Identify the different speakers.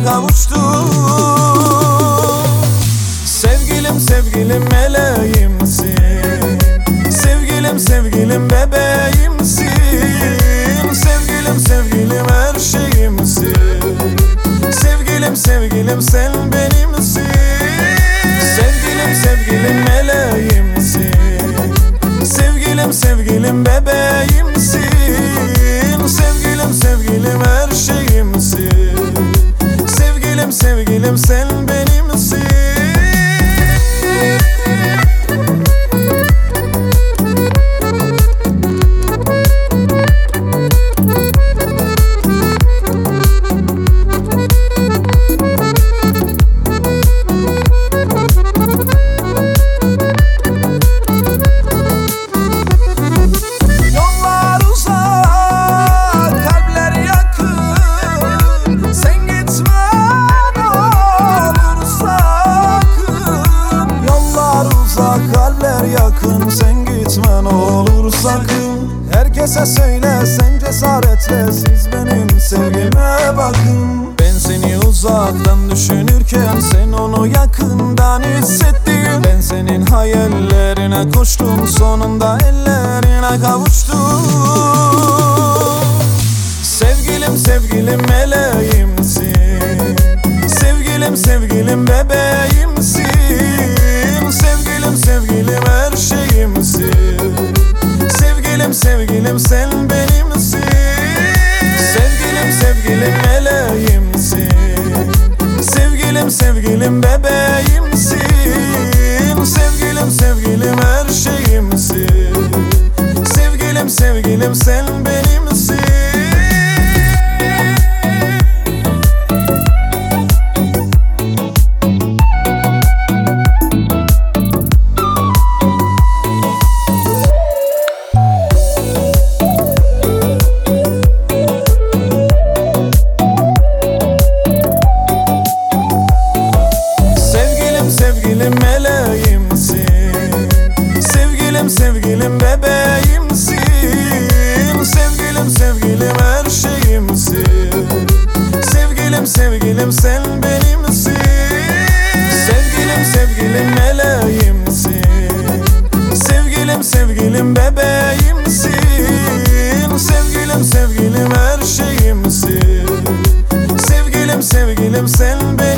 Speaker 1: celaline kavuştum. Sevgilim sevgilim meleğimsin, sevgilim sevgilim bebeğimsin, sevgilim sevgilim her şeyimsin, sevgilim sevgilim sen benimsin. Sevgilim sevgilim meleğimsin, sevgilim sevgilim bebeğimsin, sevgilim sevgilim her şeyimsin, sevgilim sevgilim sen benimsin. Kalpler yakın, sen gitme ne olur sakın. Herkese söyle sen cesaretle, siz benim sevgime bakın. Ben seni uzaktan düşünürken sen onu yakından hissettin. Ben senin hayallerine koştum, sonunda ellerine kavuştum. Sevgilim sevgilim meleğimsin, sevgilim sevgilim bebeğimsin, sevgilim sevgilim her şeyimsin, sevgilim sevgilim sen benimsin. Sevgilim sevgilim meleğimsin, sevgilim sevgilim bebeğimsin, sevgilim sevgilim her şeyimsin, sevgilim sevgilim sen benimsin. Sevgilim meleğimsin, sevgilim sevgilim bebeğimsin, sevgilim sevgilim her şeyimsin, sevgilim sevgilim sen benimsin. Sevgilim sevgilim meleğimsin, sevgilim sevgilim bebeğimsin, sevgilim sevgilim her şeyimsin, sevgilim sevgilim sen benimsin.